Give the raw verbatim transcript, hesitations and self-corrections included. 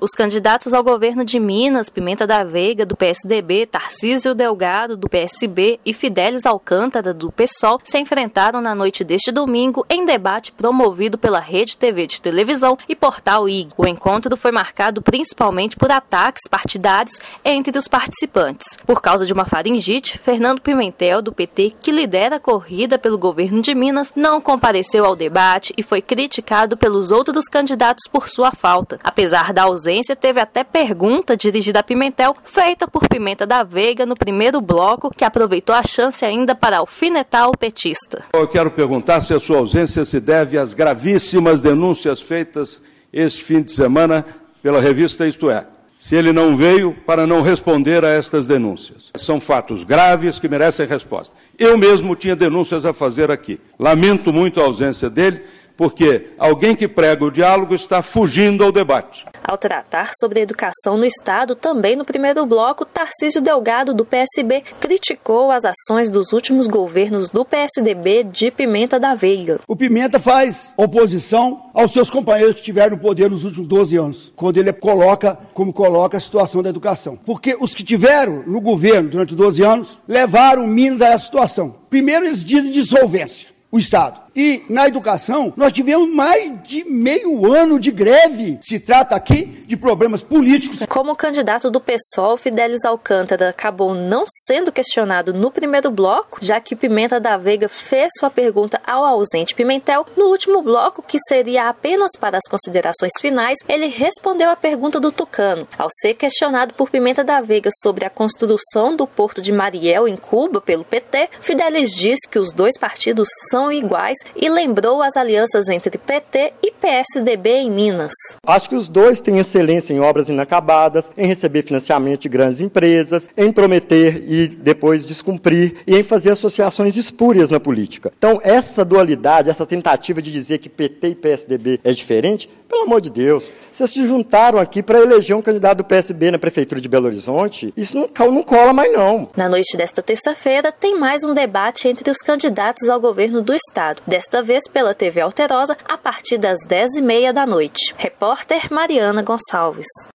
Os candidatos ao governo de Minas, Pimenta da Veiga, do P S D B, Tarcísio Delgado, do P S B e Fidelis Alcântara, do PSOL, se enfrentaram na noite deste domingo em debate promovido pela Rede T V de televisão e portal I G. O encontro foi marcado principalmente por ataques partidários entre os participantes. Por causa de uma faringite, Fernando Pimentel, do P T, que lidera a corrida pelo governo de Minas, não compareceu ao debate e foi criticado pelos outros candidatos por sua falta. Apesar da ausência, teve até pergunta dirigida a Pimentel, feita por Pimenta da Veiga no primeiro bloco, que aproveitou a chance ainda para alfinetar o petista. Eu quero perguntar se a sua ausência se deve às gravíssimas denúncias feitas este fim de semana pela revista Isto É. Se ele não veio para não responder a estas denúncias. São fatos graves que merecem resposta. Eu mesmo tinha denúncias a fazer aqui. Lamento muito a ausência dele, porque alguém que prega o diálogo está fugindo ao debate. Ao tratar sobre a educação no Estado, também no primeiro bloco, Tarcísio Delgado, do P S B, criticou as ações dos últimos governos do P S D B de Pimenta da Veiga. O Pimenta faz oposição aos seus companheiros que tiveram o poder nos últimos doze anos, quando ele coloca como coloca a situação da educação. Porque os que tiveram no governo durante doze anos levaram Minas a essa situação. Primeiro eles dizem dissolvência, o Estado. E na educação, nós tivemos mais de meio ano de greve. Se trata aqui de problemas políticos. Como o candidato do PSOL, Fidelis Alcântara, acabou não sendo questionado no primeiro bloco, já que Pimenta da Veiga fez sua pergunta ao ausente Pimentel, no último bloco, que seria apenas para as considerações finais, ele respondeu à pergunta do tucano. Ao ser questionado por Pimenta da Veiga sobre a construção do Porto de Mariel, em Cuba, pelo P T, Fidelis disse que os dois partidos são iguais e lembrou as alianças entre P T e P S D B em Minas. Acho que os dois têm excelência em obras inacabadas, em receber financiamento de grandes empresas, em prometer e depois descumprir e em fazer associações espúrias na política. Então, essa dualidade, essa tentativa de dizer que P T e P S D B é diferente, pelo amor de Deus, vocês se juntaram aqui para eleger um candidato do P S B na Prefeitura de Belo Horizonte, isso não, não cola mais não. Na noite desta terça-feira, tem mais um debate entre os candidatos ao governo do Estado. Desta vez pela T V Alterosa, a partir das dez e meia da noite. Repórter Mariana Gonçalves.